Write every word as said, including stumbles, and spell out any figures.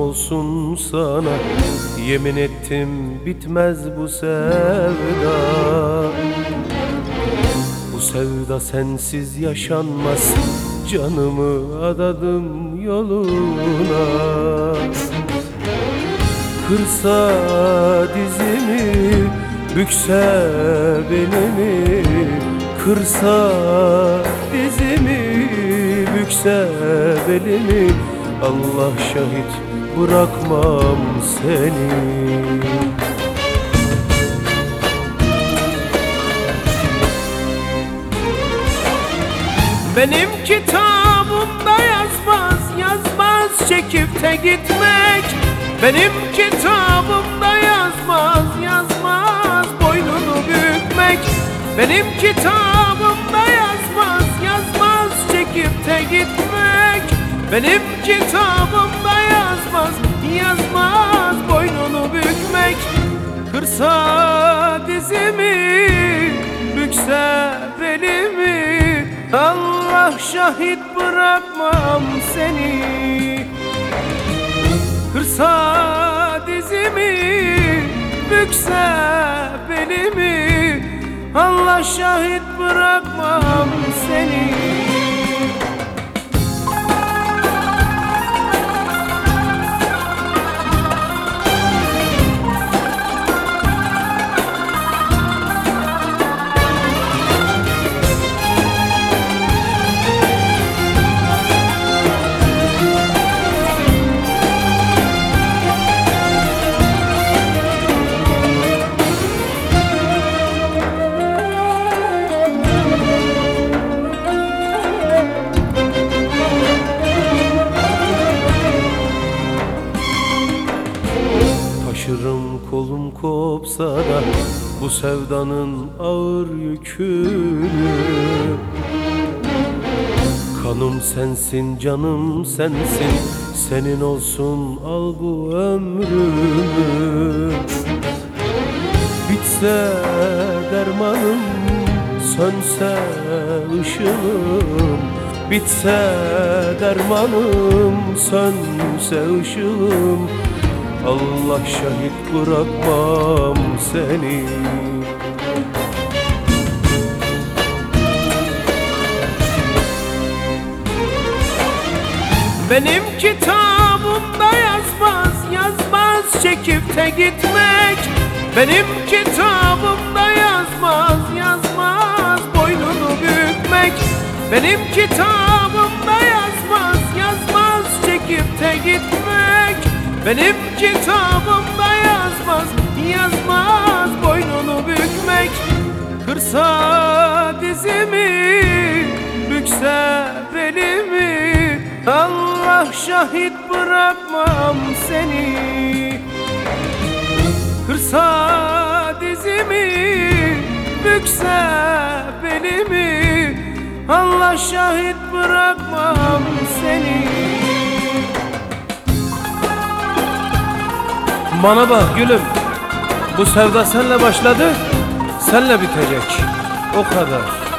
olsun sana. Yemin ettim bitmez bu sevda. Bu sevda sensiz yaşanmaz. Canımı adadım yoluna. Kırsa dizimi, bükse belimi. Kırsa dizimi, bükse belimi. Allah şahit bırakmam seni. Benim kitabımda yazmaz, yazmaz çekip de gitmek. Benim kitabımda yazmaz, yazmaz boynunu bükmek. Benim kitabımda yazmaz, yazmaz çekip de gitmek. Benim kitabımda yazmaz, yazmaz boynunu bükmek. Kırsa dizimi, bükse belimi. Allah şahit bırakmam seni. Kırsa dizimi, bükse belimi. Allah şahit bırakmam seni. Taşırım kolum kopsa da bu sevdanın ağır yükünü. Kanım sensin, canım sensin, senin olsun al bu ömrümü. Bitse dermanım, sönse ışığım. Bitse dermanım, sönse ışığım. Allah şahit bırakmam seni. Benim kitabımda yazmaz, yazmaz çekip de gitmek. Benim kitabımda yazmaz, yazmaz boynunu bükmek. Benim kitabımda yazmaz, yazmaz çekip de gitmek. Benim kitabımda yazmaz, yazmaz boynunu bükmek. Kırsa dizimi, bükse belimi. Allah şahit bırakmam seni. Kırsa dizimi, bükse belimi. Allah şahit bırakmam seni. Bana bak gülüm, bu sevda senle başladı, senle bitecek, o kadar.